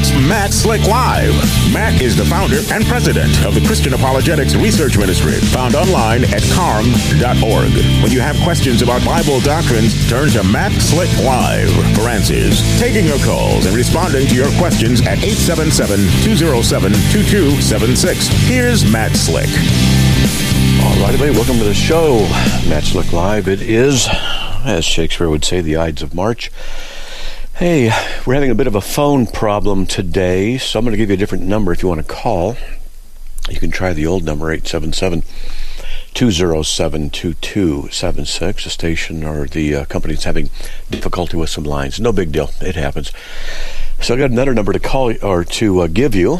It's Matt Slick Live. Matt is the founder and president of the Christian Apologetics Research Ministry, found online at carm.org. When you have questions about Bible doctrines, turn to Matt Slick Live for answers. Taking your calls and responding to your questions at 877-207-2276. Here's Matt Slick. All right, everybody, welcome to the show. Matt Slick Live. It is, as Shakespeare would say, the Ides of March. Hey, we're having a bit of a phone problem today, so I'm going to give you a different number if you want to call. You can try the old number, 877-207-2276. The station or the company's having difficulty with some lines. No big deal. It happens. So I got another number to call or to give you,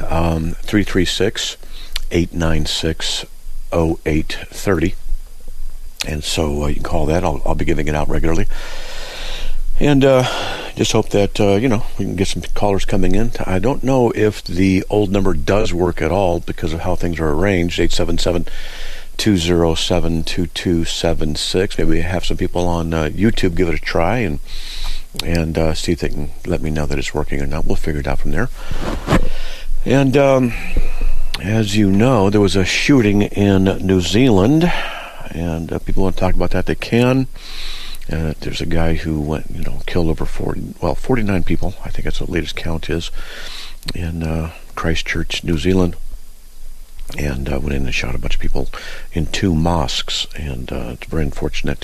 336-896-0830. And so you can call that. I'll be giving it out regularly. And just hope that, we can get some callers coming in. I don't know if the old number does work at all because of how things are arranged, 877-207-2276. Maybe have some people on YouTube give it a try and see if they can let me know that it's working or not. We'll figure it out from there. And as you know, there was a shooting in New Zealand, and people want to talk about that. They can. There's a guy who went, killed over 49 people. I think that's what the latest count is, in Christchurch, New Zealand, and went in and shot a bunch of people in 2 mosques, and it's very unfortunate.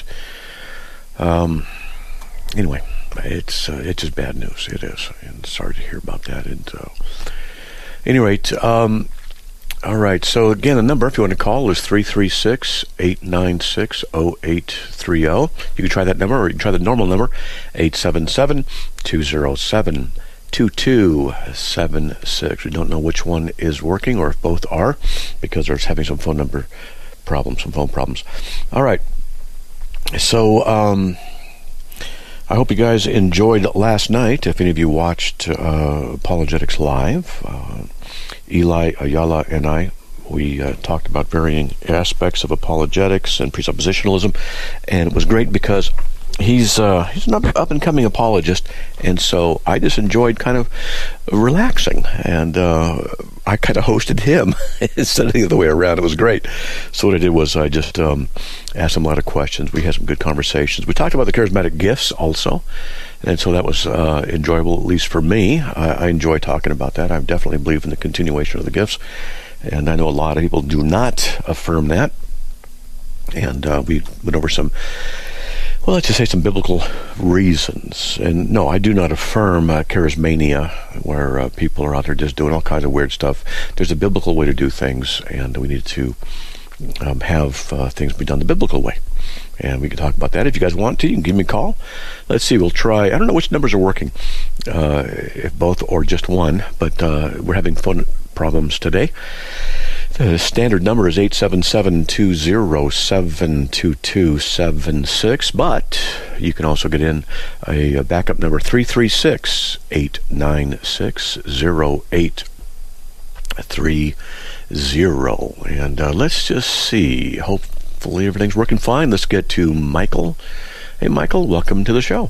Anyway, it's just bad news. It is, and sorry to hear about that. And any rate, all right, so again, the number, if you want to call, is 336-896-0830. You can try that number, or you can try the normal number, 877-207-2276. We don't know which one is working, or if both are, because there's having some phone problems. All right, so I hope you guys enjoyed last night. If any of you watched Apologetics Live, Eli Ayala and we talked about varying aspects of apologetics and presuppositionalism, and it was great because he's an up-and-coming apologist, and so I just enjoyed kind of relaxing, and I kind of hosted him instead of the other way around. It was great. So what I did was I just asked him a lot of questions. We had some good conversations. We talked about the charismatic gifts also, and so that was enjoyable, at least for me. I enjoy talking about that. I definitely believe in the continuation of the gifts, and I know a lot of people do not affirm that. And we went over some, let's just say some biblical reasons. And no, I do not affirm charismania, where people are out there just doing all kinds of weird stuff. There's a biblical way to do things, and we need to have things be done the biblical way. And we can talk about that. If you guys want to, you can give me a call. Let's see, we'll try. I don't know which numbers are working, if both or just one, but we're having phone problems today. The standard number is 877-207-2276, but you can also get in a backup number, 336-896-0830. And let's just see. Hopefully everything's working fine. Let's get to Michael. Hey, Michael, welcome to the show.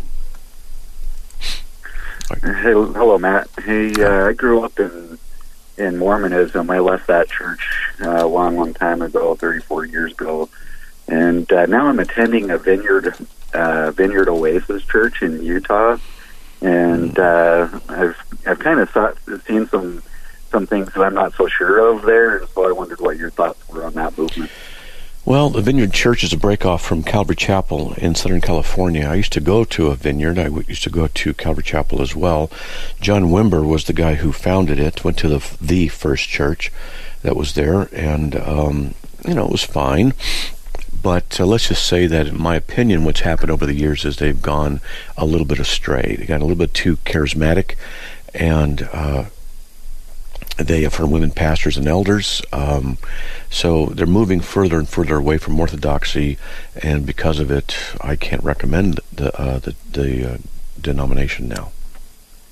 Hey, hello, Matt. Hey, I grew up in Mormonism. I left that church a long time ago, 34 years ago, and now I'm attending a Vineyard Oasis church in Utah, and I've kind of seen some things that I'm not so sure of there, and so I wondered what your thoughts were on that movement. Well, the Vineyard Church is a break-off from Calvary Chapel in Southern California. I used to go to a Vineyard. I used to go to Calvary Chapel as well. John Wimber was the guy who founded it, went to the first church that was there, and, it was fine. But let's just say that, in my opinion, what's happened over the years is they've gone a little bit astray. They got a little bit too charismatic, and they affirm women pastors and elders, so they're moving further and further away from orthodoxy, and because of it, I can't recommend the denomination now.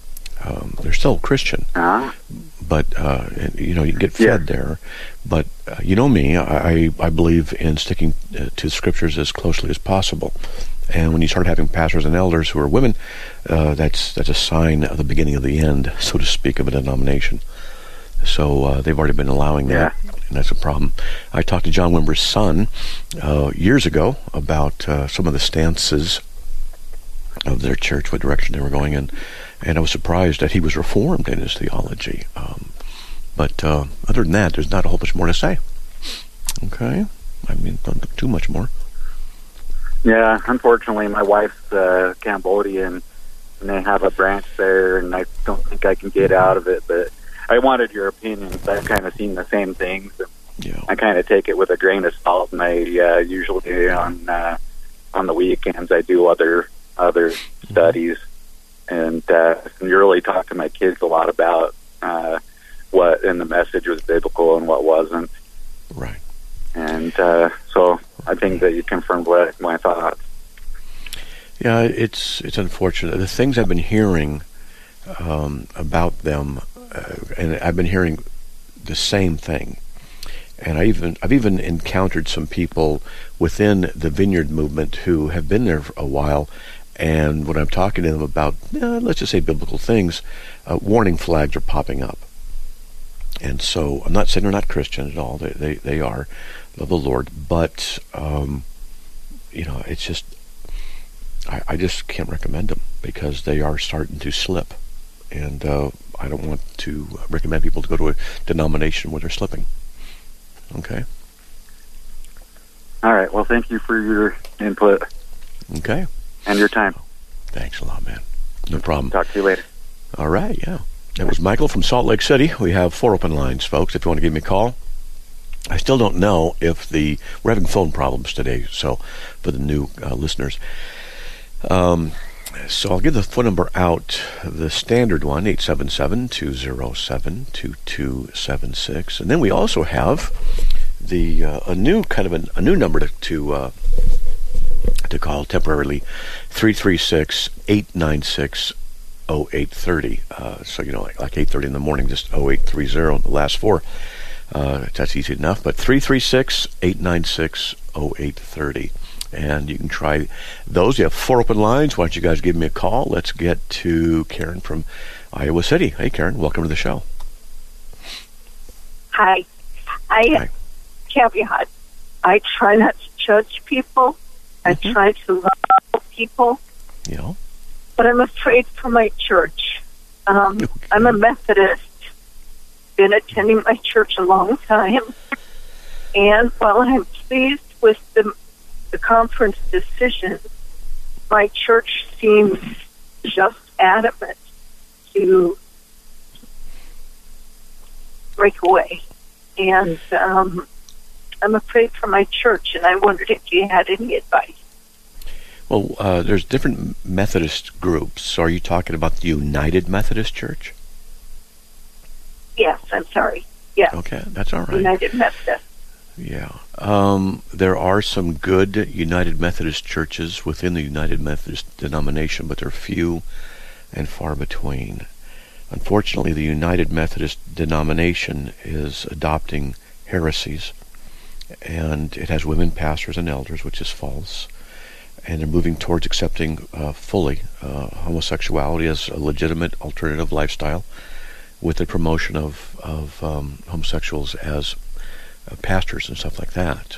They're still Christian, but you can get fed there. But you know me, I believe in sticking to scriptures as closely as possible. And when you start having pastors and elders who are women, that's a sign of the beginning of the end, so to speak, of a denomination. So they've already been allowing that, and that's a problem. I talked to John Wimber's son years ago about some of the stances of their church, what direction they were going in, and I was surprised that he was reformed in his theology. But other than that, there's not a whole bunch more to say. Okay? I mean, don't too much more. Yeah, unfortunately, my wife's Cambodian, and they have a branch there, and I don't think I can get out of it, but I wanted your opinion, because I've kind of seen the same things. And I kind of take it with a grain of salt, and I usually on the weekends I do other studies, and really talk to my kids a lot about what in the message was biblical and what wasn't. Right. And so I think that you confirmed what my thoughts. Yeah, it's unfortunate. The things I've been hearing about them, and I've been hearing the same thing. And I've even encountered some people within the Vineyard movement who have been there for a while, and when I'm talking to them about, let's just say biblical things, warning flags are popping up. And so I'm not saying they're not Christian at all. They are, love the Lord, but it's just I just can't recommend them because they are starting to slip, and I don't want to recommend people to go to a denomination where they're slipping. Okay. All right. Well, thank you for your input. Okay. And your time. Thanks a lot, man. No problem. Talk to you later. All right. Yeah. That was Michael from Salt Lake City. We have 4 open lines, folks, if you want to give me a call. I still don't know if we're having phone problems today, so for the new listeners. So I'll give the phone number out, the standard one, 877-207-2276. And then we also have a new number to call temporarily, 336-896-0830. So, like 8:30 in the morning, just 0830, the last 4. That's easy enough. But 336-896-0830. And you can try those. You have 4 open lines. Why don't you guys give me a call? Let's get to Karen from Iowa City. Hey, Karen, welcome to the show. Hi. Caveat. I try not to judge people. I try to love people. Yeah. But I'm afraid for my church. I'm a Methodist. Been attending my church a long time. And while I'm pleased with the conference decision, my church seems just adamant to break away. And I'm afraid for my church, and I wondered if you had any advice. Well, there's different Methodist groups. Are you talking about the United Methodist Church? Yes, I'm sorry. Yeah. Okay, that's all right. United Methodist. Yeah. There are some good United Methodist churches within the United Methodist denomination, but they're few and far between. Unfortunately, the United Methodist denomination is adopting heresies, and it has women pastors and elders, which is false. And they're moving towards accepting fully homosexuality as a legitimate alternative lifestyle, with the promotion of homosexuals as pastors and stuff like that.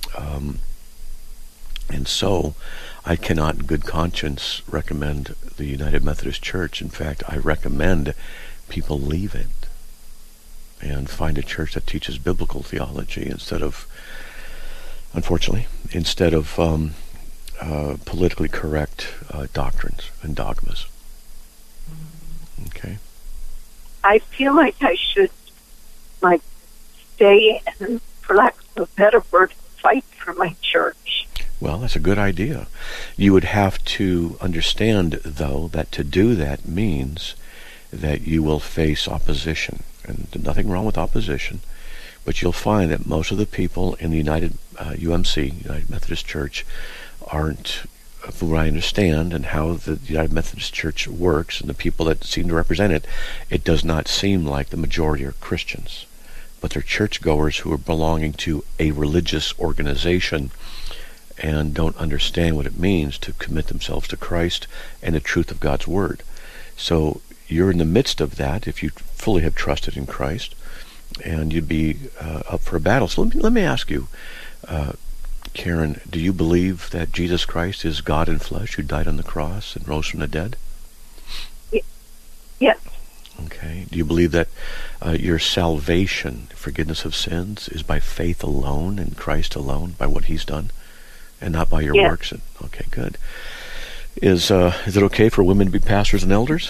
And so I cannot in good conscience recommend the United Methodist Church. In fact, I recommend people leave it and find a church that teaches biblical theology instead of politically correct doctrines and dogmas. Okay. I feel like I should, stay and, for lack of a better word, fight for my church. Well, that's a good idea. You would have to understand, though, that to do that means that you will face opposition. And there's nothing wrong with opposition, but you'll find that most of the people in the United UMC, United Methodist Church, aren't from what I understand and how the United Methodist Church works and the people that seem to represent it, it does not seem like the majority are Christians. But they're churchgoers who are belonging to a religious organization and don't understand what it means to commit themselves to Christ and the truth of God's Word. So you're in the midst of that if you fully have trusted in Christ, and you'd be up for a battle. So let me ask you, Karen, do you believe that Jesus Christ is God in flesh who died on the cross and rose from the dead? Yes. Okay. Do you believe that your salvation, forgiveness of sins, is by faith alone in Christ alone, by what He's done, and not by your works? Okay, good. Is it okay for women to be pastors and elders?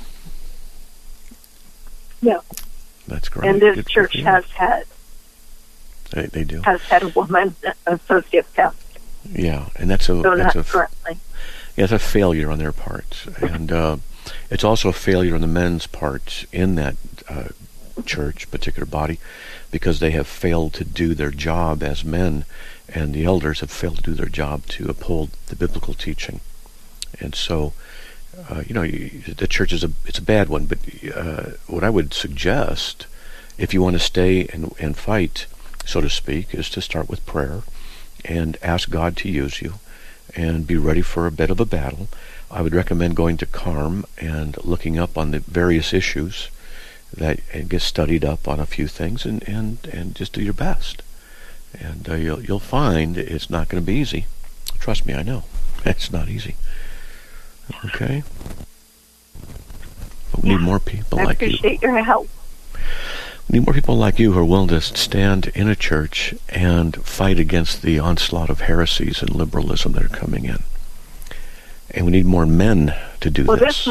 No. That's great. And this church has had. They do. Has had a woman associate pastor. Yeah, and that's a currently. Yeah, it's a failure on their part, and it's also a failure on the men's part in that church, particular body, because they have failed to do their job as men, and the elders have failed to do their job to uphold the biblical teaching. And so, the church it's a bad one. But what I would suggest, if you want to stay and fight, so to speak, is to start with prayer and ask God to use you and be ready for a bit of a battle. I would recommend going to CARM and looking up on the various issues and get studied up on a few things and just do your best. And you'll find it's not going to be easy. Trust me, I know. It's not easy. Okay? But we need more people like you. I appreciate your help. We need more people like you who are willing to stand in a church and fight against the onslaught of heresies and liberalism that are coming in. And we need more men to do this.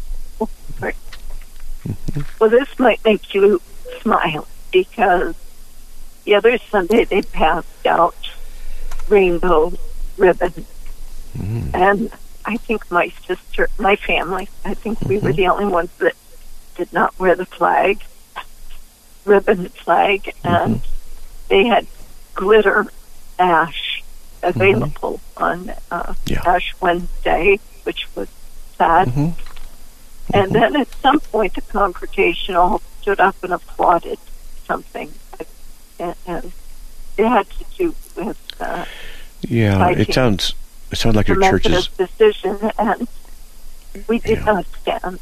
Well, this might make you smile, because the other Sunday they passed out rainbow ribbon. And I think my family, I think we were the only ones that did not wear the ribbon flag, and they had glitter ash available on Ash Wednesday, which was sad. And then at some point the congregation all stood up and applauded something, and it had to do with it sounds like your church's decision, and we did not stand.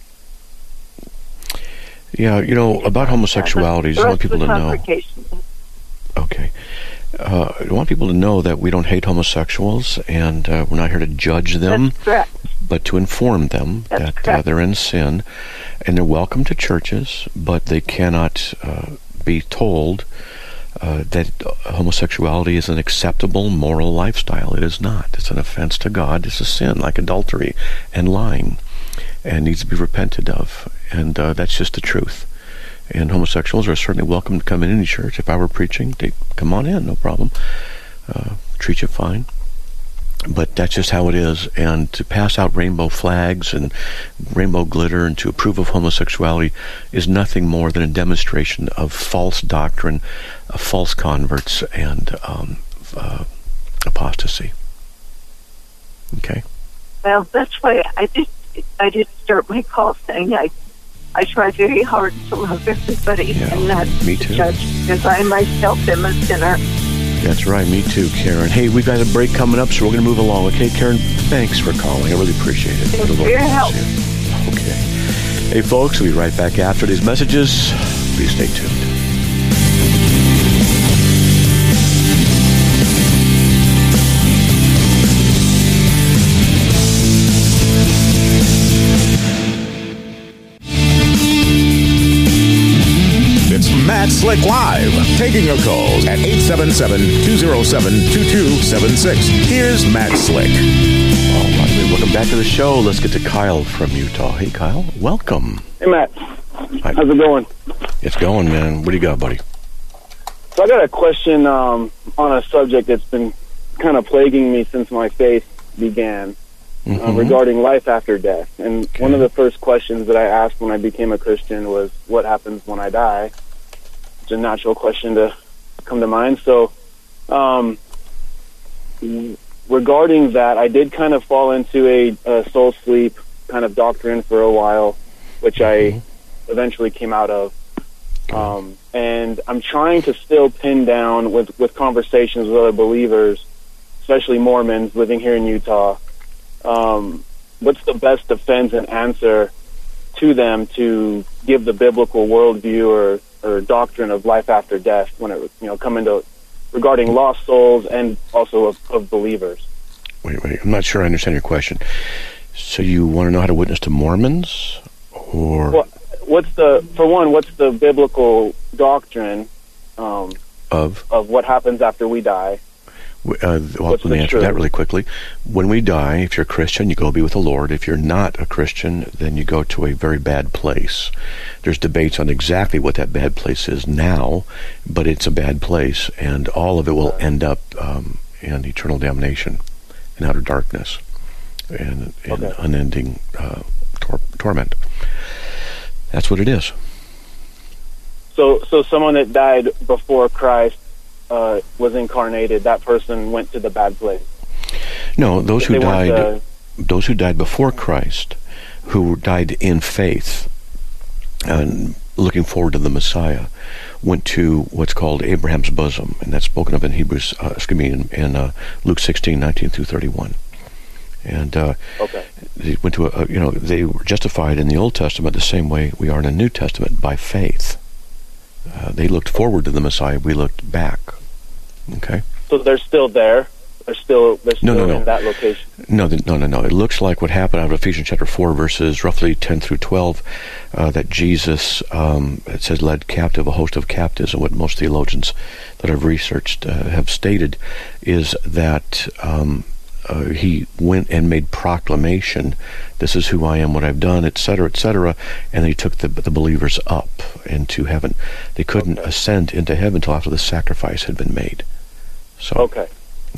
Yeah, about homosexuality, I just want people to know. Okay. I want people to know that we don't hate homosexuals, and we're not here to judge them, but to inform them that they're in sin, and they're welcome to churches, but they cannot be told that homosexuality is an acceptable moral lifestyle. It is not. It's an offense to God. It's a sin, like adultery and lying, and needs to be repented of. And that's just the truth. And homosexuals are certainly welcome to come in any church. If I were preaching, they'd come on in, no problem. Treat you fine. But that's just how it is. And to pass out rainbow flags and rainbow glitter and to approve of homosexuality is nothing more than a demonstration of false doctrine, of false converts, and apostasy. Okay? Well, that's why I did start my call saying I try very hard to love everybody and not judge, because I myself am a sinner. That's right, me too, Karen. Hey, we've got a break coming up, so we're going to move along. Okay, Karen, thanks for calling. I really appreciate it. Thanks for your help. Okay. Hey, folks, we'll be right back after these messages. Please stay tuned. Matt Slick Live, taking your calls at 877-207-2276. Here's Matt Slick. All right, welcome back to the show. Let's get to Kyle from Utah. Hey, Kyle, welcome. Hey, Matt. Hi. How's it going? It's going, man. What do you got, buddy? So I got a question on a subject that's been kind of plaguing me since my faith began, regarding life after death. And one of the first questions that I asked when I became a Christian was, what happens when I die? It's a natural question to come to mind. So, regarding that, I did kind of fall into a soul sleep kind of doctrine for a while, which I eventually came out of. And I'm trying to still pin down with conversations with other believers, especially Mormons living here in Utah, what's the best defense and answer to them to give the biblical worldview or doctrine of life after death when it come into regarding lost souls and also of believers. Wait, I'm not sure I understand your question. So you want to know how to witness to Mormons, or what's the biblical doctrine of what happens after we die? Let me answer that really quickly. When we die, if you're a Christian, you go be with the Lord. If you're not a Christian, then you go to a very bad place. There's debates on exactly what that bad place is now, but it's a bad place, and all of it will end up in eternal damnation, in outer darkness, and unending torment. That's what it is. So someone that died before Christ was incarnated, that person went to the bad place. No, those who died before Christ, who died in faith and looking forward to the Messiah, went to what's called Abraham's bosom, and that's spoken of in in Luke 16:19 through 31. And they went to they were justified in the Old Testament the same way we are in the New Testament, by faith. They looked forward to the Messiah. We looked back. Okay. So they're still there. They're still in that location. No. It looks like what happened out of Ephesians chapter 4, verses roughly 10 through 12, that Jesus, it says, led captive a host of captives, and what most theologians that I've researched have stated is that he went and made proclamation, this is who I am, what I've done, etc., and he took the believers up into heaven. They couldn't ascend into heaven until after the sacrifice had been made. So okay.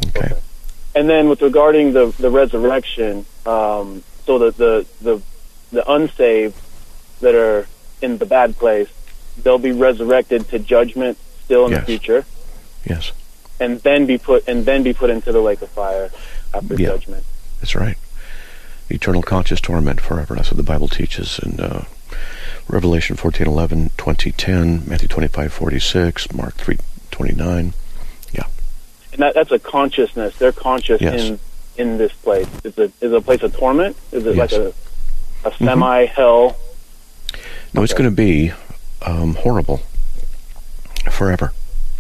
And then with regarding the resurrection, so the unsaved that are in the bad place, they'll be resurrected to judgment still in the future. Yes. And then be put into the lake of fire after judgment. That's right. Eternal conscious torment forever. That's what the Bible teaches in Revelation 14:11, 20:10, Matthew 25:46, Mark 3:29. Yeah. And that's a consciousness. They're conscious in this place. Is it a place of torment? Is it like a semi-hell? No, it's going to be horrible forever.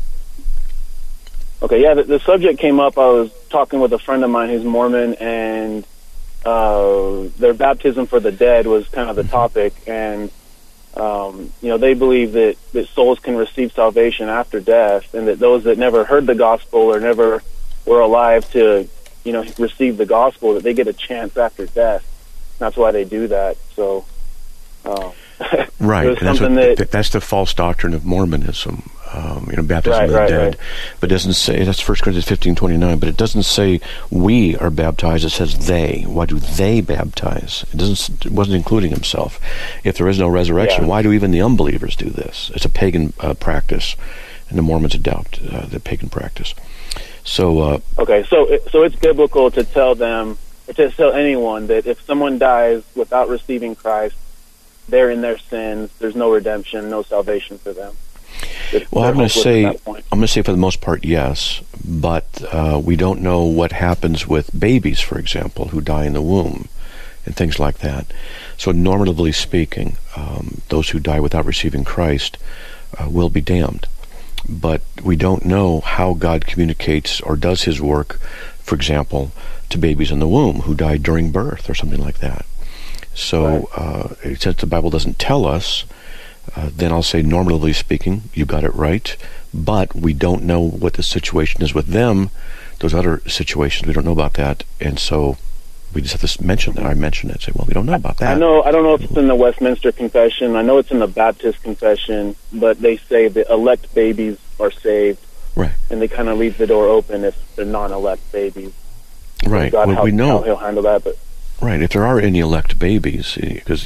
Okay, yeah, the subject came up. I was talking with a friend of mine who's Mormon, and their baptism for the dead was kind of the topic, and they believe that souls can receive salvation after death, and that those that never heard the gospel or never were alive to, receive the gospel, that they get a chance after death. That's why they do that. So, right, and that's the false doctrine of Mormonism. Baptism of the dead. Right. But it doesn't say, that's 1 Corinthians 15:29, but it doesn't say we are baptized, it says they. Why do they baptize? It wasn't including himself. If there is no resurrection, why do even the unbelievers do this? It's a pagan practice, and the Mormons adopt the pagan practice. So so it's biblical to tell them, or to tell anyone, that if someone dies without receiving Christ, they're in their sins, there's no redemption, no salvation for them. Well, I'm going to say for the most part, yes, but we don't know what happens with babies, for example, who die in the womb and things like that. So normatively speaking, those who die without receiving Christ will be damned. But we don't know how God communicates or does his work, for example, to babies in the womb who died during birth or something like that. So since the Bible doesn't tell us, then I'll say, normatively speaking, you got it right, but we don't know what the situation is with them. Those other situations, we don't know about that, and so we just have to mention that. I mention it, say, well, we don't know about that. I don't know if it's in the Westminster Confession. I know it's in the Baptist Confession, but they say that elect babies are saved, right? And they kind of leave the door open if they're non-elect babies. Right. God, we know how he'll handle that, but. Right, if there are any elect babies, because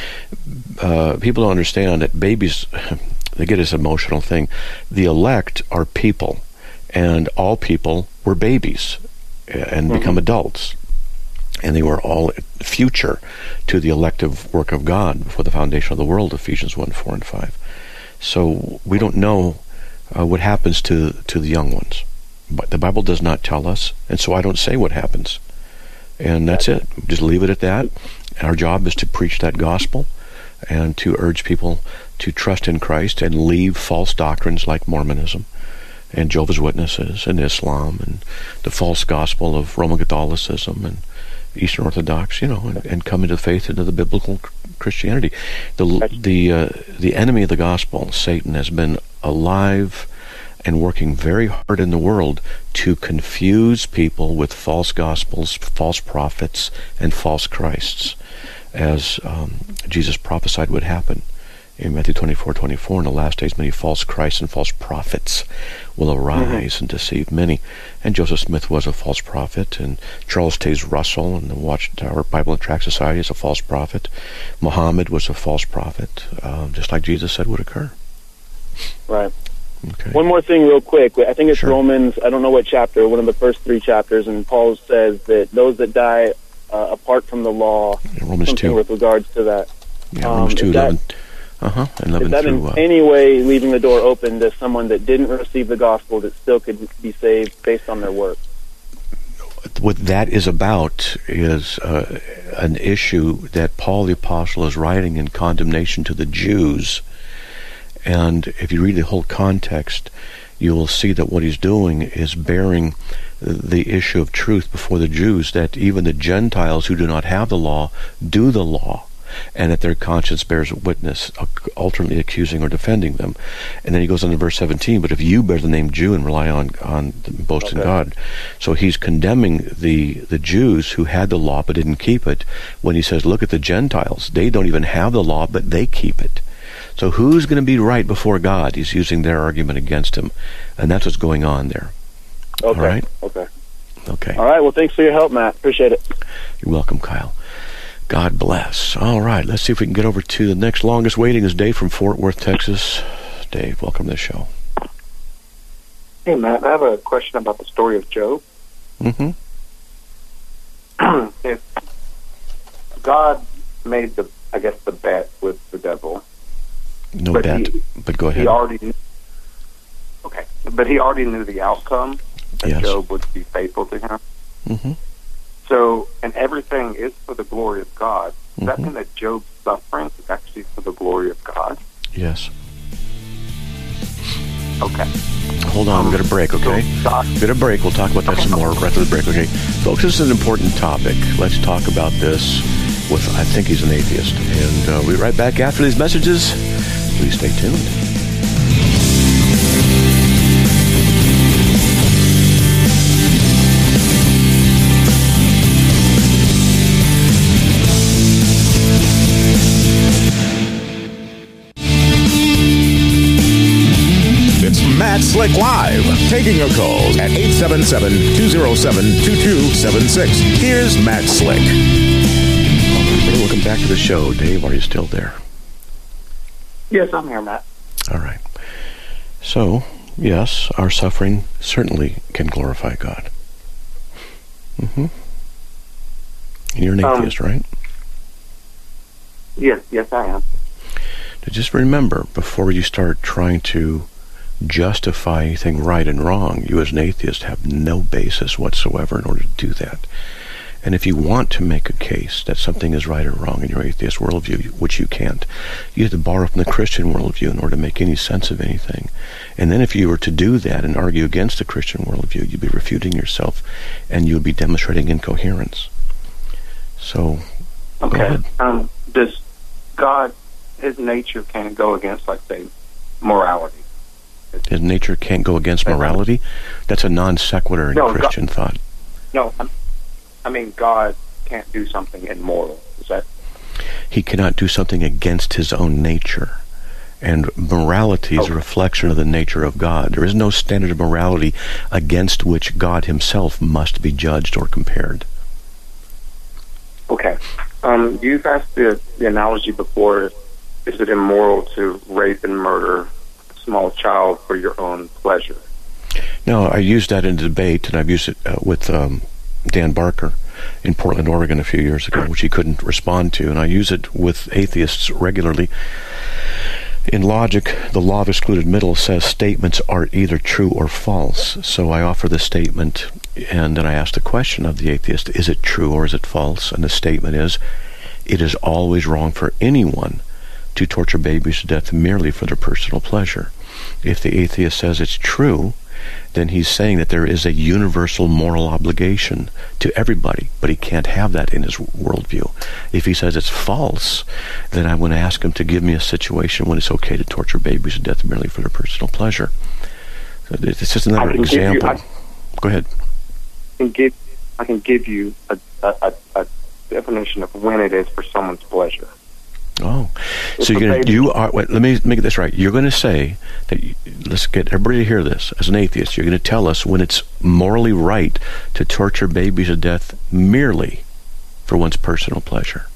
people don't understand that babies, they get this emotional thing. The elect are people, and all people were babies and become adults. And they were all future to the elective work of God before the foundation of the world, Ephesians 1, 4, and 5. So we don't know what happens to the young ones. But the Bible does not tell us, and so I don't say what happens. And that's it. Just leave it at that. Our job is to preach that gospel and to urge people to trust in Christ and leave false doctrines like Mormonism and Jehovah's Witnesses and Islam and the false gospel of Roman Catholicism and Eastern Orthodox, and come into faith into the biblical Christianity. The enemy of the gospel, Satan, has been alive and working very hard in the world to confuse people with false gospels, false prophets, and false Christs, as Jesus prophesied would happen. In Matthew 24:24, in the last days many false Christs and false prophets will arise and deceive many. And Joseph Smith was a false prophet, and Charles Taze Russell and the Watchtower Bible and Tract Society is a false prophet. Muhammad was a false prophet, just like Jesus said would occur. Right. Okay. One more thing real quick. I think it's Sure. Romans, I don't know what chapter, one of the first 3 chapters, and Paul says that those that die apart from the law, Romans something 2. with regards to that. Yeah, Romans 2, 11. And 11 is that through... in any way leaving the door open to someone that didn't receive the gospel that still could be saved based on their work? What that is about is an issue that Paul the Apostle is writing in condemnation to the Jews. And if you read the whole context, you will see that what he's doing is bearing the issue of truth before the Jews, that even the Gentiles who do not have the law do the law, and that their conscience bears witness, alternately accusing or defending them. And then he goes on to verse 17, but if you bear the name Jew and rely on boast in God. So he's condemning the Jews who had the law but didn't keep it, when he says, look at the Gentiles. They don't even have the law, but they keep it. So who's going to be right before God? He's using their argument against him. And that's what's going on there. Okay. All right? Okay. All right. Well, thanks for your help, Matt. Appreciate it. You're welcome, Kyle. God bless. All right, let's see if we can get over to the next longest waiting is Dave from Fort Worth, Texas. Dave, welcome to the show. Hey, Matt, I have a question about the story of Job. Mm-hmm. If God made the bet with the devil. No bet, but go ahead. He already knew, but he already knew the outcome, that Job would be faithful to him. Mm-hmm. So, and everything is for the glory of God. Does that mean that Job's suffering is actually for the glory of God? Yes. Okay. Hold on, we've got a break, okay? We've got a break. We'll talk about that some more right after the break, okay? Folks, this is an important topic. Let's talk about this with, I think he's an atheist. And we'll be right back after these messages. Please stay tuned. Matt Slick Live, taking your calls at 877-207-2276. Here's Matt Slick. Welcome back to the show. Dave, are you still there? Yes, I'm here, Matt. All right. So, yes, our suffering certainly can glorify God. Mm-hmm. And you're an atheist, right? Yes, I am. Now just remember, before you start trying to justify anything right and wrong, you as an atheist have no basis whatsoever in order to do that. And if you want to make a case that something is right or wrong in your atheist worldview, which you can't, you have to borrow from the Christian worldview in order to make any sense of anything. And then if you were to do that and argue against the Christian worldview, you'd be refuting yourself and you'd be demonstrating incoherence. So, okay. Go ahead. Does God, his nature can't go against, like, say, morality? His nature can't go against morality? That's a non sequitur in Christian thought. No, I mean, God can't do something immoral. Is that? He cannot do something against his own nature. And morality is a reflection of the nature of God. There is no standard of morality against which God himself must be judged or compared. Okay. You've asked the analogy before, is it immoral to rape and murder a small child for your own pleasure? No, I used that in debate, and I've used it with Dan Barker in Portland, Oregon a few years ago, which he couldn't respond to, and I use it with atheists regularly. In logic, the law of excluded middle says statements are either true or false. So I offer the statement, and then I ask the question of the atheist, is it true or is it false? And the statement is, it is always wrong for anyone to torture babies to death merely for their personal pleasure. If the atheist says it's true, then he's saying that there is a universal moral obligation to everybody, but he can't have that in his worldview. If he says it's false, then I want to ask him to give me a situation when it's okay to torture babies to death merely for their personal pleasure. So it's just another example. Go ahead. I can give you a definition of when it is for someone's pleasure. Oh, so let me make this right. You're going to say that, let's get everybody to hear this. As an atheist, you're going to tell us when it's morally right to torture babies to death merely for one's personal pleasure.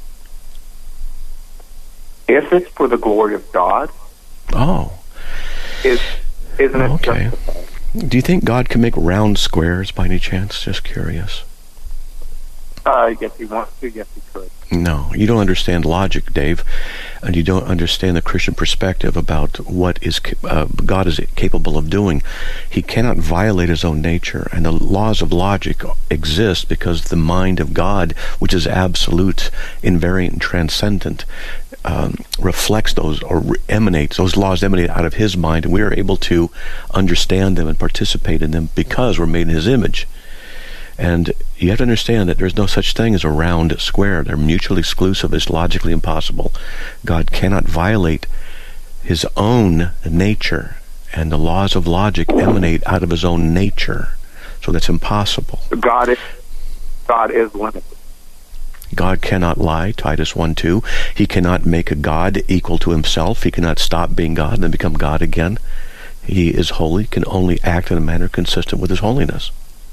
If it's for the glory of God. Oh. Isn't it okay. justified? Do you think God can make round squares by any chance? Just curious. Yes, he wants to. Yes, he could. No, you don't understand logic, Dave, and you don't understand the Christian perspective about what is God is capable of doing. He cannot violate his own nature, and the laws of logic exist because the mind of God, which is absolute, invariant, and transcendent, reflects those or emanates. Those laws emanate out of his mind, and we are able to understand them and participate in them because we're made in his image. And you have to understand that there's no such thing as a round square. They're mutually exclusive. It's logically impossible. God cannot violate his own nature, and the laws of logic emanate out of his own nature. So that's impossible. God is limited. God cannot lie, Titus 1:2. He cannot make a God equal to himself. He cannot stop being God and then become God again. He is holy, can only act in a manner consistent with his holiness.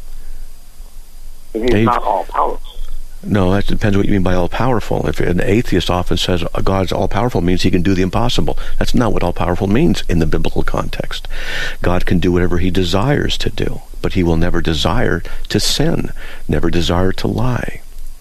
He's not all-powerful. No, that depends what you mean by all-powerful. If an atheist often says God's all-powerful means he can do the impossible. That's not what all-powerful means in the biblical context. God can do whatever he desires to do, but he will never desire to sin, never desire to lie.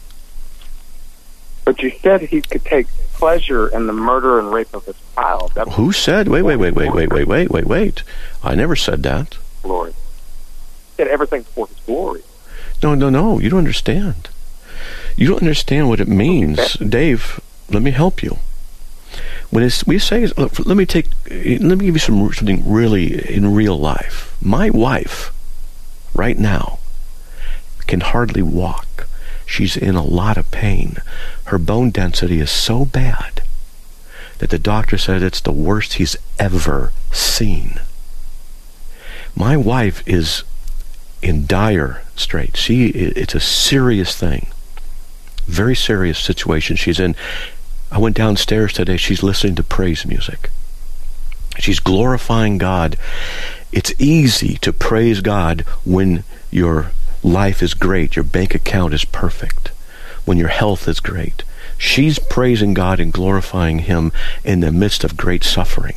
But you said he could take pleasure in the murder and rape of his child. Who said? Wait. I never said that. Glory. He said everything's for his glory. No, you don't understand. You don't understand what it means. Dave, let me help you. When we say, look, let me give you something really in real life. My wife, right now, can hardly walk. She's in a lot of pain. Her bone density is so bad that the doctor said it's the worst he's ever seen. My wife is in dire straits. It's a serious thing. Very serious situation she's in. I went downstairs today. She's listening to praise music. She's glorifying God. It's easy to praise God when your life is great, your bank account is perfect, when your health is great. She's praising God and glorifying him in the midst of great suffering.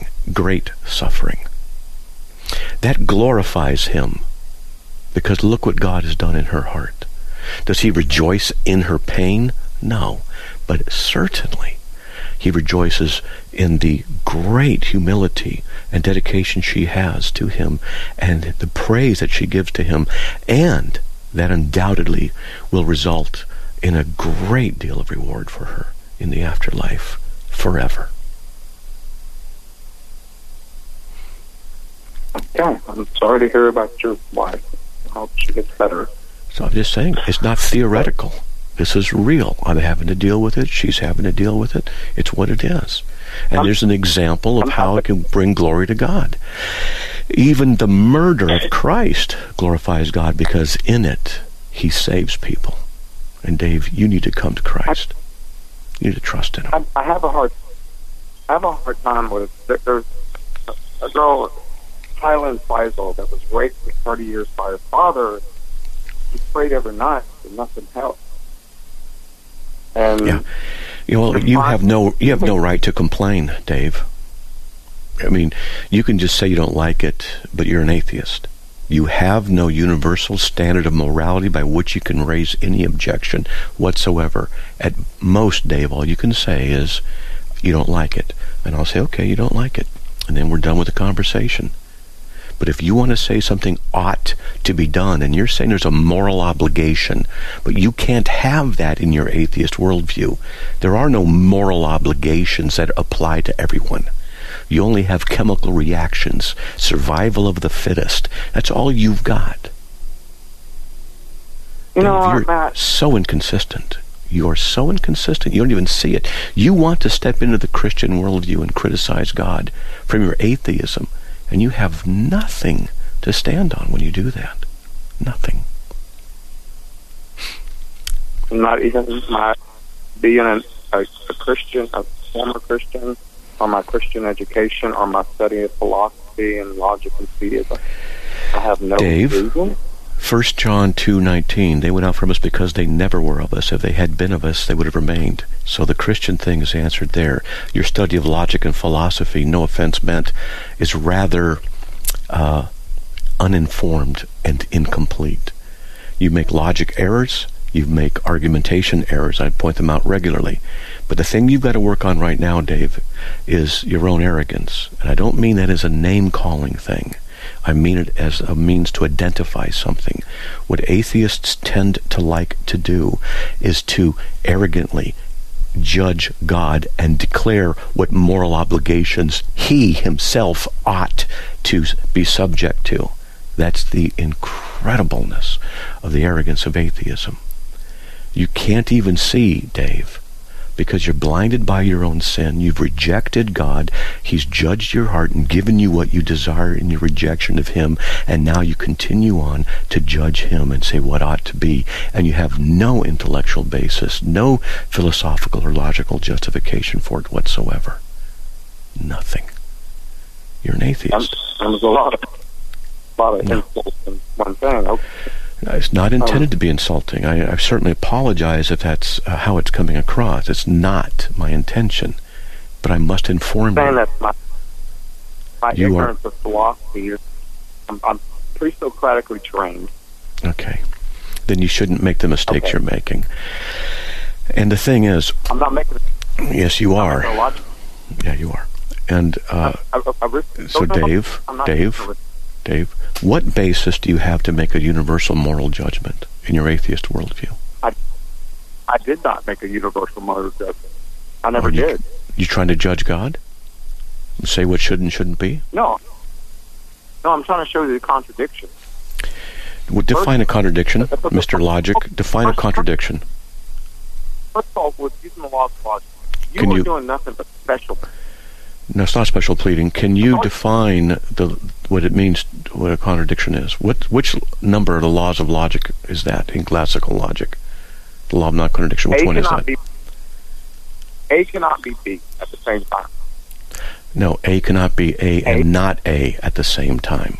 That glorifies him. Because look what God has done in her heart. Does he rejoice in her pain? No. But certainly he rejoices in the great humility and dedication she has to him and the praise that she gives to him. And that undoubtedly will result in a great deal of reward for her in the afterlife forever. Yeah, I'm sorry to hear about your wife. I hope she gets better. So I'm just saying, it's not theoretical. This is real. I'm having to deal with it. She's having to deal with it. It's what it is. And there's an example of how it can bring glory to God. Even the murder of Christ glorifies God because in it, he saves people. And Dave, you need to come to Christ. You need to trust in him. I have a hard time with there's a girl, Highland Faisal, that was raped for 30 years by her father. He prayed every night, but nothing helped. And yeah, you have no right to complain, Dave. I mean, you can just say you don't like it, but you're an atheist. You have no universal standard of morality by which you can raise any objection whatsoever. At most, Dave, all you can say is, you don't like it. And I'll say, okay, you don't like it. And then we're done with the conversation. But if you want to say something ought to be done, and you're saying there's a moral obligation, but you can't have that in your atheist worldview. There are no moral obligations that apply to everyone. You only have chemical reactions, survival of the fittest. That's all you've got. You know, Dave, you're Matt, so inconsistent. You are so inconsistent. You don't even see it. You want to step into the Christian worldview and criticize God from your atheism, and you have nothing to stand on when you do that. Nothing. not even my being a Christian, a former Christian, or my Christian education, or my study of philosophy and logic and theism. I have no Dave, reason. 1 John 2:19, they went out from us because they never were of us. If they had been of us, they would have remained. So the Christian thing is answered there. Your study of logic and philosophy, no offense meant, is rather uninformed and incomplete. You make logic errors, you make argumentation errors. I point them out regularly. But the thing you've got to work on right now, Dave, is your own arrogance. And I don't mean that as a name-calling thing. I mean it as a means to identify something. What atheists tend to like to do is to arrogantly judge God and declare what moral obligations he himself ought to be subject to. That's the incredibleness of the arrogance of atheism. You can't even see, Dave, because you're blinded by your own sin. You've rejected God. He's judged your heart and given you what you desire in your rejection of him, and now you continue on to judge him and say what ought to be, and you have no intellectual basis, no philosophical or logical justification for it whatsoever. Nothing. You're an atheist. There's a lot of insults in one thing. Okay. It's not intended to be insulting. I certainly apologize if that's how it's coming across. It's not my intention, but I must inform you. That's my ignorance of philosophy. I'm pre-Socratically trained. Okay. Then you shouldn't make the mistakes you're making. And the thing is... I'm not making... Yes, you are. Yeah, you are. And so Dave, what basis do you have to make a universal moral judgment in your atheist worldview? I did not make a universal moral judgment. I never did. You trying to judge God? Say what should and shouldn't be? No, I'm trying to show you the contradiction. Define a contradiction, Mr. Logic. Define a contradiction. First of all, with using the laws of logic, you were doing nothing but special. No, it's not special pleading. Can you define what it means, what a contradiction is? Which number of the laws of logic is that in classical logic? The law of non-contradiction. Which one is that? A cannot be B at the same time. No, A cannot be A and not A at the same time.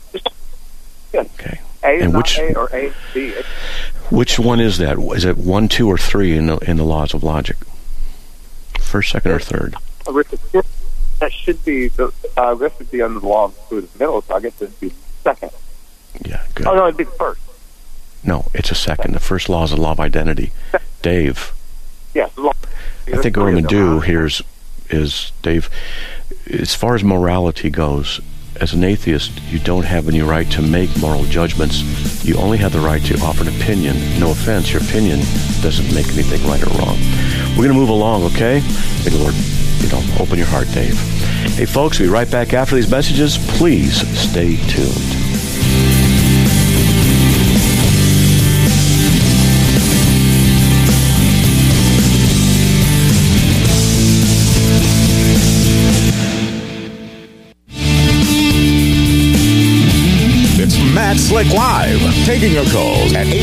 Okay. A is not A or A is B. Which one is that? Is it 1, 2, or 3 in the laws of logic? First, second, or third? That should be, I guess it'd be under the law of the middle, so I guess it'd be second. Yeah, good. Oh, no, it'd be the first. No, it's a second. The first law is the law of identity. Dave. Yes. I think what we're going to do here is, Dave, as far as morality goes, as an atheist, you don't have any right to make moral judgments. You only have the right to offer an opinion. No offense, your opinion doesn't make anything right or wrong. We're going to move along, okay? May the Lord, open your heart, Dave. Hey, folks, we'll be right back after these messages. Please stay tuned. Matt Slick Live, taking your calls at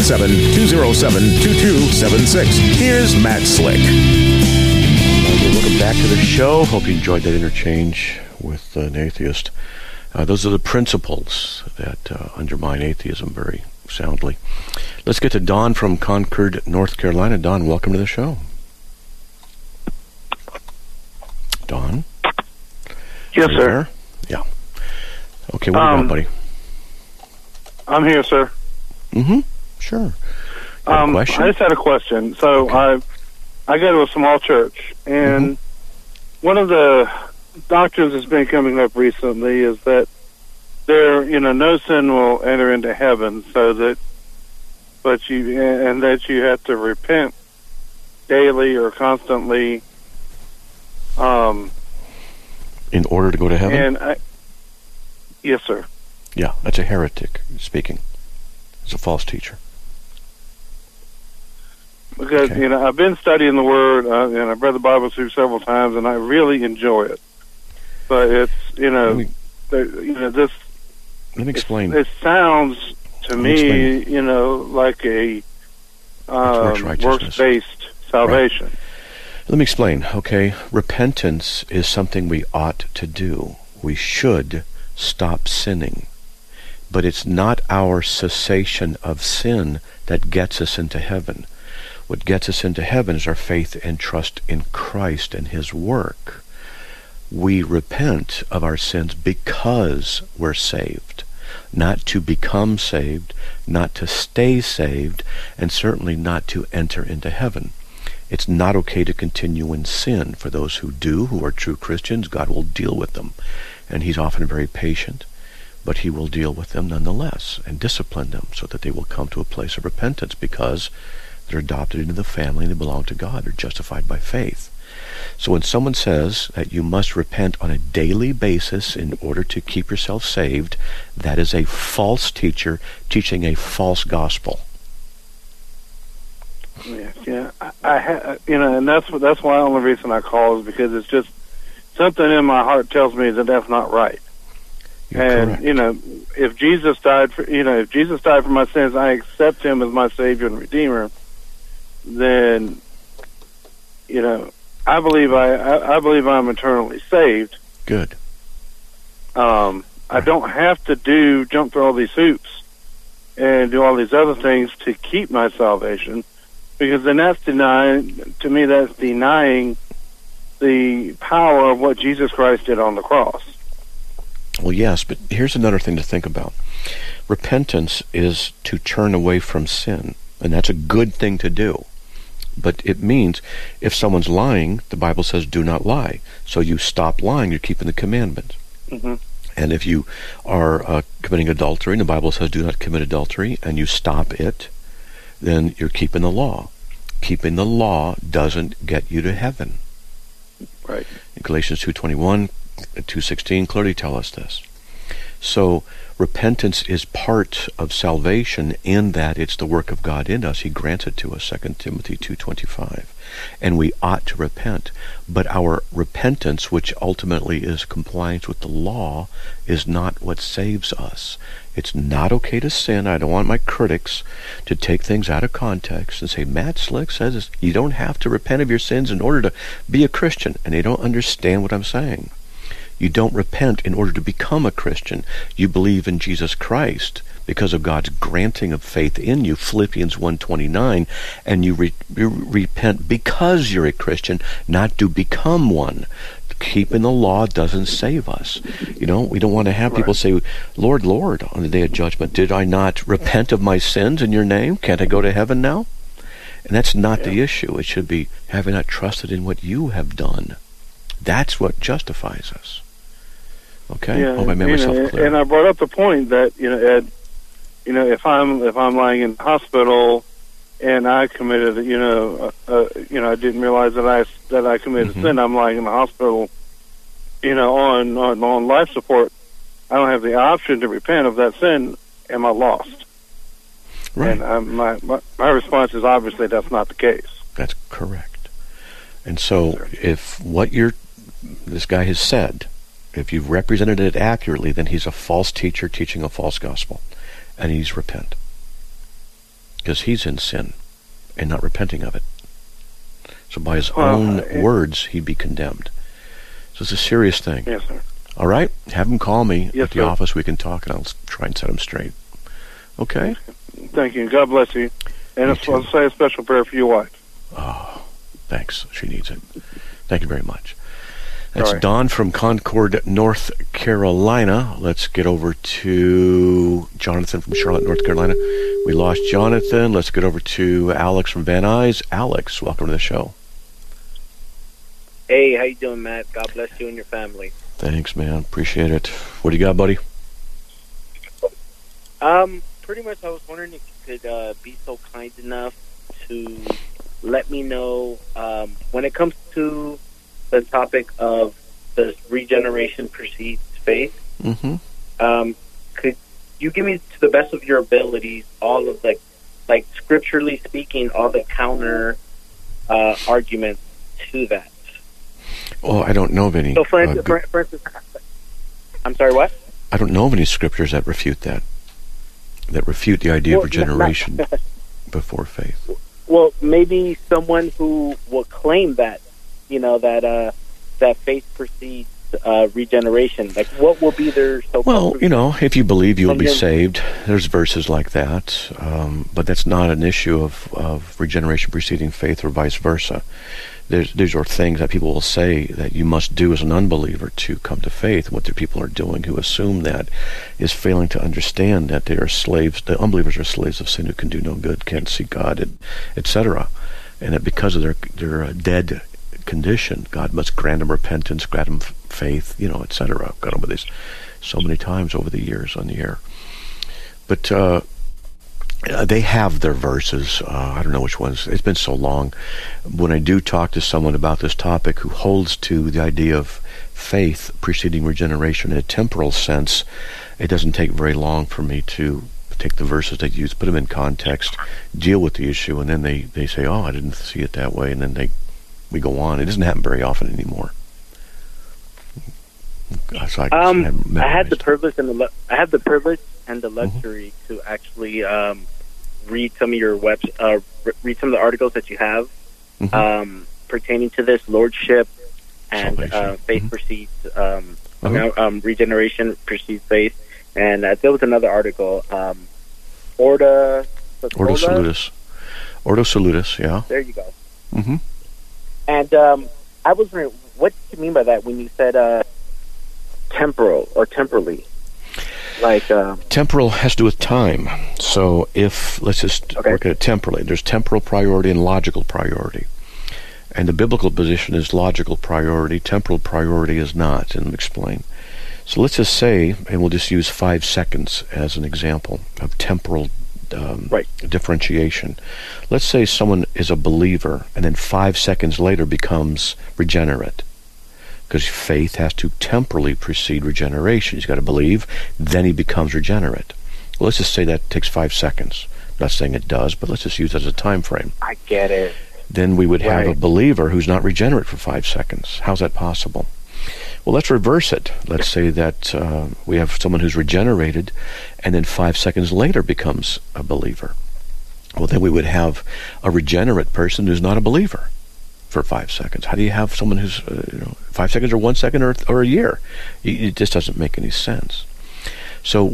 877-207-2276. Here's Matt Slick. Welcome back to the show. Hope you enjoyed that interchange with an atheist. Those are the principles that undermine atheism very soundly. Let's get to Don from Concord, North Carolina. Don, welcome to the show. Don? Yes, sir. Yeah. Okay, what do you got, buddy? I'm here, sir. Mm-hmm. Sure. Question? I just had a question. So Okay. I go to a small church, and one of the doctrines that's been coming up recently is that no sin will enter into heaven, but you have to repent daily or constantly. In order to go to heaven? Yes, sir. Yeah, that's a heretic speaking. It's a false teacher. Because, Okay. I've been studying the Word, and I've read the Bible through several times, and I really enjoy it. But it's, Let me explain. It sounds to me, like a works-based salvation. Right. Let me explain, okay? Repentance is something we ought to do. We should stop sinning. But it's not our cessation of sin that gets us into heaven. What gets us into heaven is our faith and trust in Christ and His work. We repent of our sins because we're saved, not to become saved, not to stay saved, and certainly not to enter into heaven. It's not okay to continue in sin. For those who do, who are true Christians, God will deal with them. And He's often very patient, but He will deal with them nonetheless and discipline them so that they will come to a place of repentance because they're adopted into the family and they belong to God. They're justified by faith. So when someone says that you must repent on a daily basis in order to keep yourself saved, that is a false teacher teaching a false gospel. Yeah, and that's why the only reason I call is because it's just something in my heart tells me that that's not right. You're correct. If Jesus died for my sins, I accept Him as my Savior and Redeemer. Then, I believe I'm eternally saved. Good. I don't have to jump through all these hoops and do all these other things to keep my salvation, because then that's denying the power of what Jesus Christ did on the cross. Well, yes, but here's another thing to think about. Repentance is to turn away from sin, and that's a good thing to do. But it means if someone's lying, the Bible says do not lie. So you stop lying, you're keeping the commandment. Mm-hmm. And if you are committing adultery, and the Bible says do not commit adultery, and you stop it, then you're keeping the law. Keeping the law doesn't get you to heaven. Right. In Galatians 2:21, 2:16 clearly tell us this. So repentance is part of salvation in that it's the work of God in us. He grants it to us, 2 Timothy 2:25. And we ought to repent. But our repentance, which ultimately is compliance with the law, is not what saves us. It's not okay to sin. I don't want my critics to take things out of context and say, Matt Slick says you don't have to repent of your sins in order to be a Christian. And they don't understand what I'm saying. You don't repent in order to become a Christian. You believe in Jesus Christ because of God's granting of faith in you, Philippians 1:29, and you repent because you're a Christian, not to become one. Keeping the law doesn't save us. We don't want to have people say, Lord, Lord, on the day of judgment, did I not repent of my sins in your name? Can't I go to heaven now? And that's not the issue. It should be, have I not trusted in what you have done? That's what justifies us. Okay? Yeah, Hope I made myself clear. And I brought up the point that, Ed, if I'm lying in the hospital and I committed, I didn't realize that I committed sin. I'm lying in the hospital, on life support. I don't have the option to repent of that sin. Am I lost? Right. And my response is obviously that's not the case. That's correct. And so if what this guy has said, if you've represented it accurately, then he's a false teacher teaching a false gospel. And he needs to repent. Because he's in sin and not repenting of it. So by his own words, he'd be condemned. So it's a serious thing. Yes, sir. All right? Have him call me Yes, at the sir. office. We can talk, and I'll try and set him straight. Okay? Thank you. God bless you. And I'll say a special prayer for your wife. Oh, thanks. She needs it. Thank you very much. That's Don from Concord, North Carolina. Let's get over to Jonathan from Charlotte, North Carolina. We lost Jonathan. Let's get over to Alex from Van Nuys. Alex, welcome to the show. Hey, how you doing, Matt? God bless you and your family. Thanks, man. Appreciate it. What do you got, buddy? Pretty much I was wondering if you could be so kind enough to let me know when it comes to the topic of the regeneration precedes faith. Mm-hmm. Could you give me, to the best of your abilities, all of the, like scripturally speaking, all the counter arguments to that? Well, I don't know of any. So, for instance, I'm sorry, what? I don't know of any scriptures that refute that. That refute the idea of regeneration before faith. Well, maybe someone who will claim that, that faith precedes regeneration. Like, what will be their so-called... Well, if you believe you will be saved, there's verses like that, but that's not an issue of regeneration preceding faith or vice versa. These are things that people will say that you must do as an unbeliever to come to faith. What the people are doing who assume that is failing to understand that they are slaves. The unbelievers are slaves of sin who can do no good, can't see God, etc. And that because of their dead condition, God must grant them repentance, grant them faith, etc. I've gone over this so many times over the years on the air. But they have their verses. I don't know which ones. It's been so long. When I do talk to someone about this topic who holds to the idea of faith preceding regeneration in a temporal sense, it doesn't take very long for me to take the verses they use, put them in context, deal with the issue, and then they say, oh, I didn't see it that way, and then we go on. It doesn't happen very often anymore. So I had the privilege and the luxury to actually read some of your read some of the articles that you have pertaining to this lordship and faith precedes regeneration precedes faith. And there was another article, Ordo Salutis, yeah. There you go. Mm-hmm. And I was wondering, what did you mean by that when you said temporal or temporally? Like temporal has to do with time. So let's just look at it temporally. There's temporal priority and logical priority. And the biblical position is logical priority. Temporal priority is not. And I'll explain. So let's just say, and we'll just use 5 seconds as an example of temporal differentiation. Let's say someone is a believer and then 5 seconds later becomes regenerate. Because faith has to temporally precede regeneration. He's got to believe, then he becomes regenerate. Well, let's just say that takes 5 seconds. I'm not saying it does, but let's just use it as a time frame. I get it. Then we would have a believer who's not regenerate for 5 seconds. How's that possible? Well, let's reverse it. Let's say that we have someone who's regenerated and then 5 seconds later becomes a believer. Well, then we would have a regenerate person who's not a believer for 5 seconds. How do you have someone who's 5 seconds or 1 second or a year? It just doesn't make any sense. So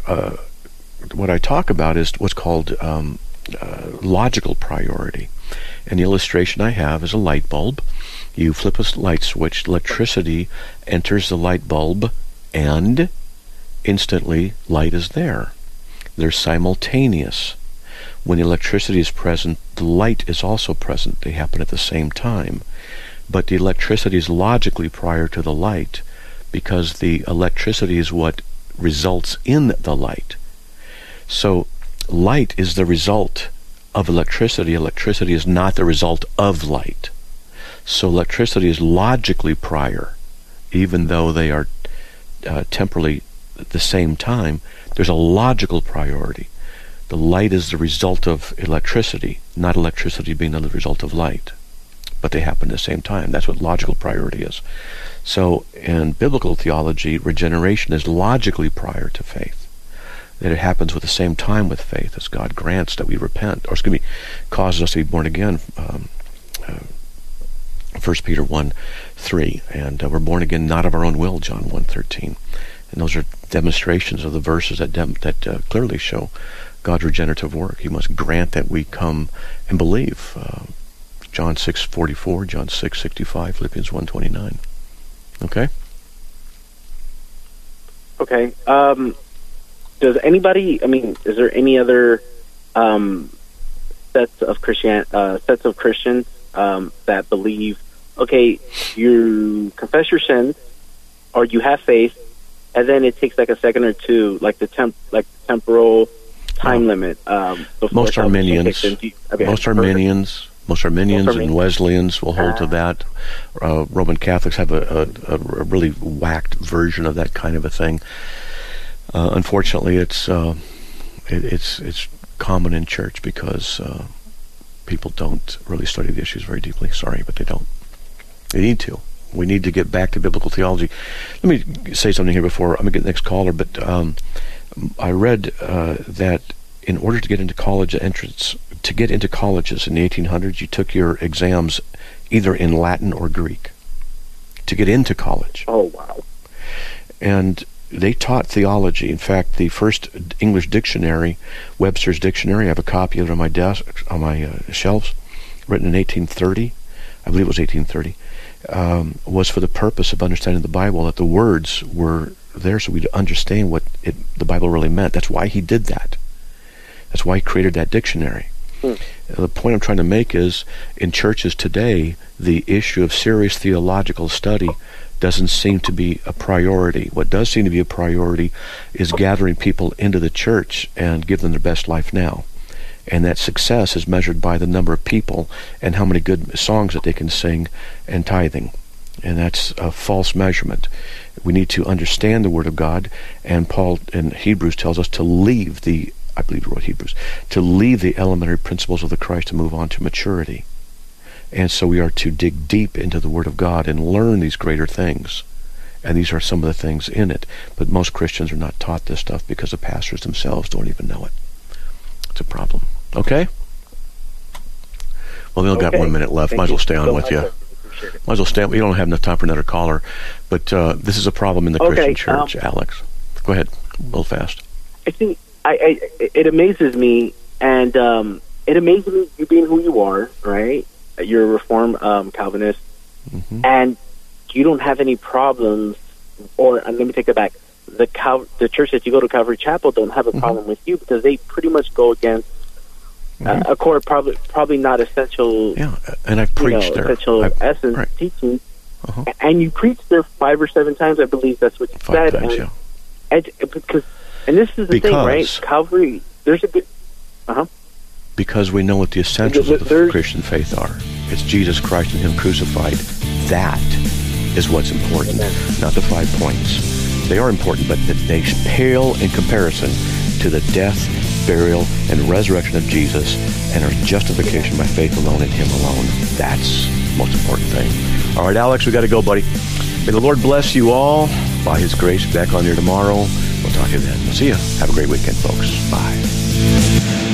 what I talk about is what's called logical priority. And the illustration I have is a light bulb. You flip a light switch, electricity enters the light bulb, and instantly light is there. They're simultaneous. When the electricity is present, the light is also present. They happen at the same time. But the electricity is logically prior to the light because the electricity is what results in the light. So light is the result of electricity. Electricity is not the result of light. So electricity is logically prior, even though they are temporally at the same time. There's a logical priority. The light is the result of electricity, not electricity being the result of light. But they happen at the same time. That's what logical priority is. So in biblical theology, regeneration is logically prior to faith. That it happens with the same time with faith as God grants that we repent, causes us to be born again. 1 Peter 1:3, and we're born again not of our own will, John 1:13. And those are demonstrations of the verses that clearly show God's regenerative work. He must grant that we come and believe. John 6:44, John 6:65, Philippians 1:29. Okay? Okay. Does anybody? I mean, is there any other sets of Christians that believe? Okay, you confess your sins, or you have faith, and then it takes like a second or two, like the temporal time limit. Most Arminians, and Wesleyans will hold to that. Roman Catholics have a really whacked version of that kind of a thing. Unfortunately, it's common in church because people don't really study the issues very deeply. Sorry, but they don't. They need to. We need to get back to biblical theology. Let me say something here before I'm going to get the next caller, but I read that in order to get into college entrance, to get into colleges in the 1800s, you took your exams either in Latin or Greek to get into college. Oh, wow. And they taught theology. In fact, the first English dictionary, Webster's Dictionary, I have a copy of it on my desk, on my shelves, written in 1830, I believe it was 1830, was for the purpose of understanding the Bible, that the words were there so we'd understand what the Bible really meant. That's why he did that. That's why he created that dictionary. The point I'm trying to make is, in churches today, the issue of serious theological study doesn't seem to be a priority. What does seem to be a priority is gathering people into the church and give them their best life now. And that success is measured by the number of people and how many good songs that they can sing and tithing. And that's a false measurement. We need to understand the Word of God, and Paul in Hebrews tells us to leave the, I believe he wrote Hebrews, to leave the elementary principles of the Christ to move on to maturity. And so we are to dig deep into the Word of God and learn these greater things. And these are some of the things in it. But most Christians are not taught this stuff because the pastors themselves don't even know it. It's a problem. Okay? Well, we only got 1 minute left. Might as well stay on with you. Might as well stay on. We don't have enough time for another caller. But this is a problem in the Christian church, Alex. Go ahead. A little fast. I think it amazes me, and it amazes me you being who you are, right? You're a Reformed Calvinist, and you don't have any problems, or let me take it back. The church that you go to, Calvary Chapel, don't have a problem with you because they pretty much go against a core probably not essential. Yeah, and I've preached there. Essential essence teaching, and you preached there 5 or 7 times. I believe that's what you said. 5 times, and this is the thing, right? Calvary, there's a good. Because we know what the essentials of the Christian faith are. It's Jesus Christ and Him crucified. That is what's important, not the 5 points. They are important, but they pale in comparison to the death, burial, and resurrection of Jesus and our justification by faith alone in Him alone. That's the most important thing. All right, Alex, we got to go, buddy. May the Lord bless you all. By His grace, back on here tomorrow. We'll talk to you then. We'll see you. Have a great weekend, folks. Bye.